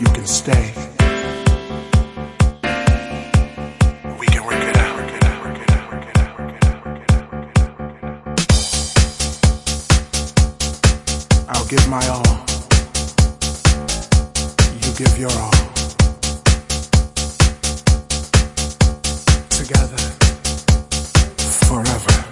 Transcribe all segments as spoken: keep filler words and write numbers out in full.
you can stay, we can work it out. Work it out, work it out, work it out, work it out, work it out, work it out, work it out. I'll give my all. You give your all. Together, forever.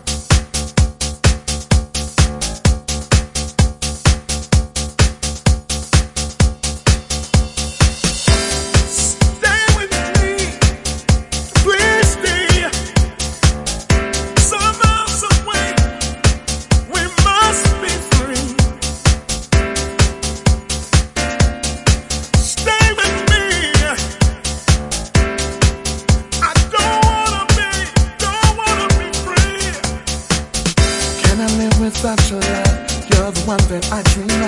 Without your love, you're the one that I dream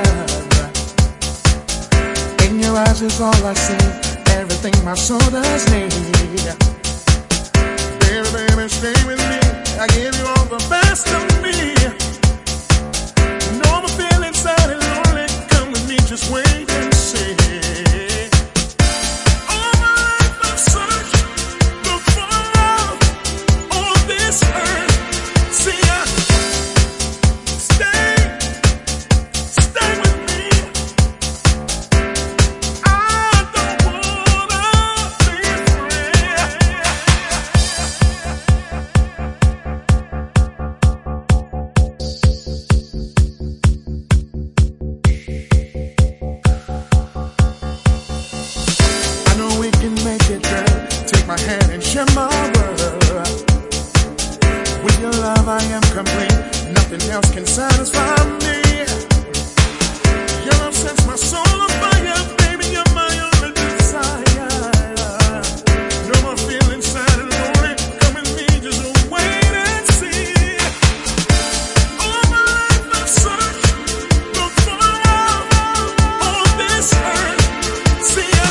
of. In your eyes is all I see, everything my soul does need. Baby, baby, stay with me, I give you all the best of me. You know I'm feeling sad and lonely, come with me, just wait and see. All my life I've searched, looked for love on this earth. See, I my hand and share my world. With your love I am complete, nothing else can satisfy me. Your love sets my soul on fire, baby, you're my only desire. No more feeling sad and lonely, come with me, just wait and see. All my life I've searched, looked for love on this earth. See, I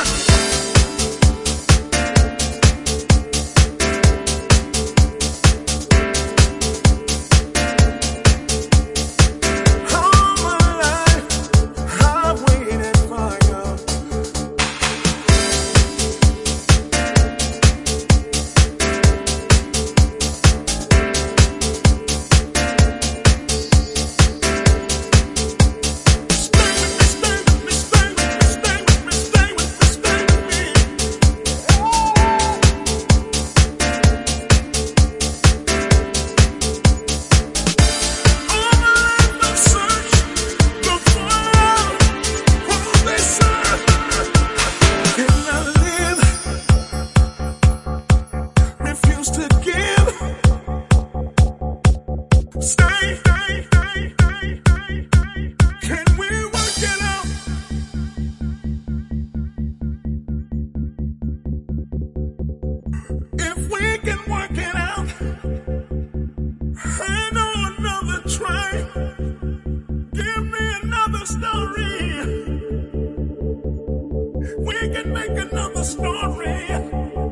we can make another story.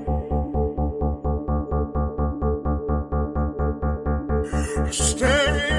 Stay